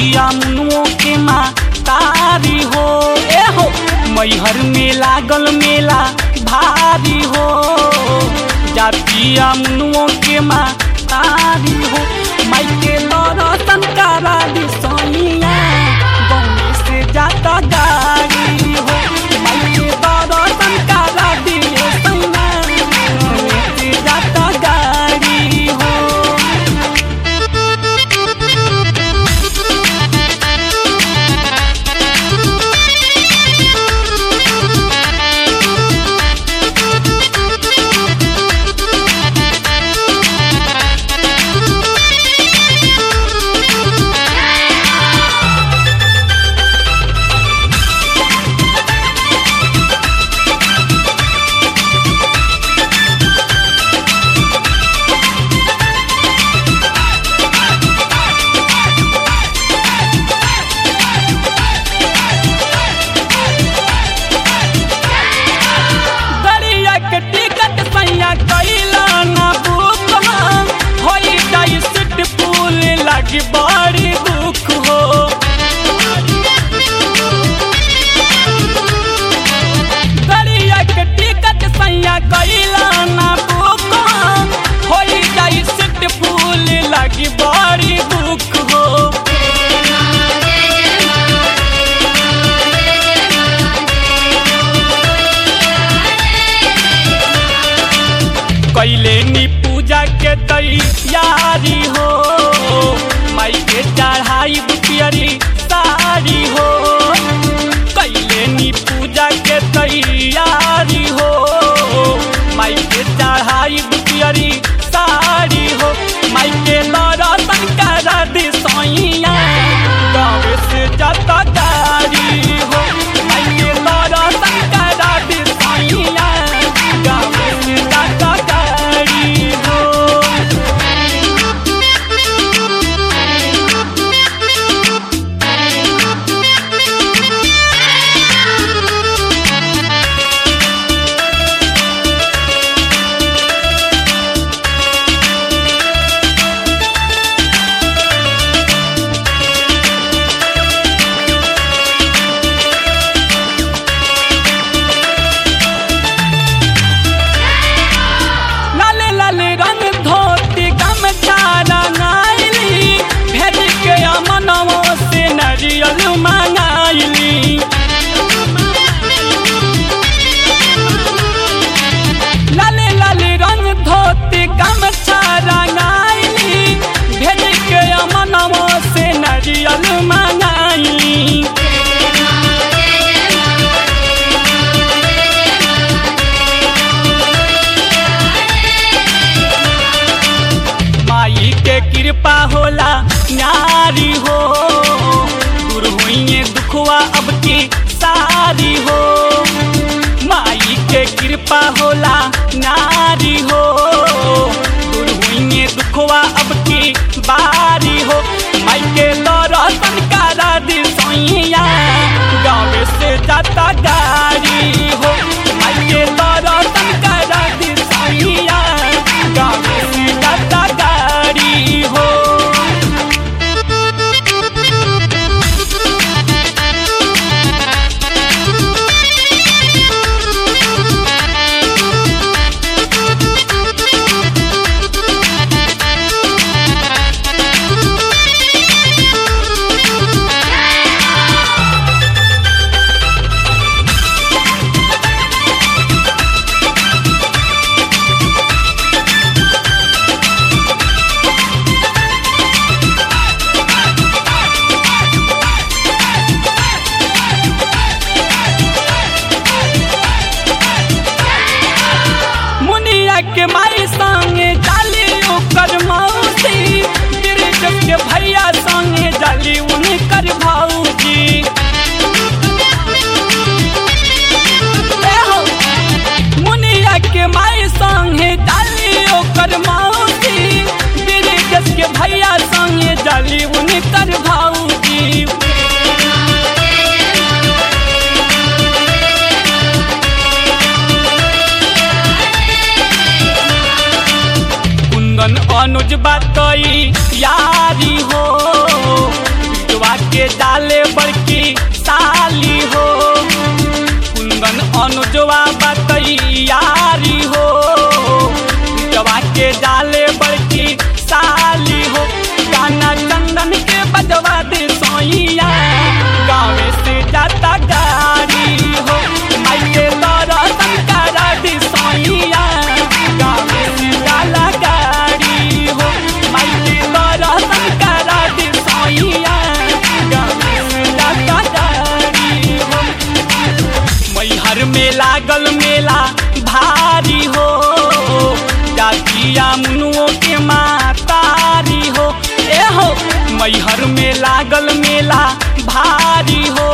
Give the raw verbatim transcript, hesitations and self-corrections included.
जातिया मुनुओं के माँ तारी हो। ए हो मैहर में लागल मेला भारी हो, जातिया मुनुओं के माँ तारी हो। माई के दर्शन करा दी सोनिया, गाँव से जाता गाड़ी हो। माई के दर्शन करा दी सोनिया, गाँव से जाता गाड़ी हो। बड़ी दुख हो, गड़िया के टिकट सैया कैला ना बुक, हो जाई सीट फूल लगी बड़ी दुख हो। कैले नी पूजा के तैयारी हो, माई के चढ़ाई पियरी साड़ी हो। कैले नी पूजा के तैयारी हो, माई के चढ़ाई पियरी साड़ी हो। माई के दर्शन करा दी सोइया, गाँव से जाता गाड़ी हो। माई के दर्शन करा दी सोइया, गाँव से जाता गाड़ी हो। लाले लाले रंग धोती गमछा रंगाइली, भेज के अमनवा से नरियल मंगाइली। माई के कृपा होला न्यारी हो, दूर हुई दुखवा अब की सारी हो। माई के कृपा होला नारी हो, दूर हुई दुखवा अब की बारी हो। माई के दर्शन करा दी सोइया, गाँव से जाता गाड़ी हो। माई के दर्शन करा दी सोइया, गाँव से जाता गाड़ी हो। मैहर में लागल मेला भारी हो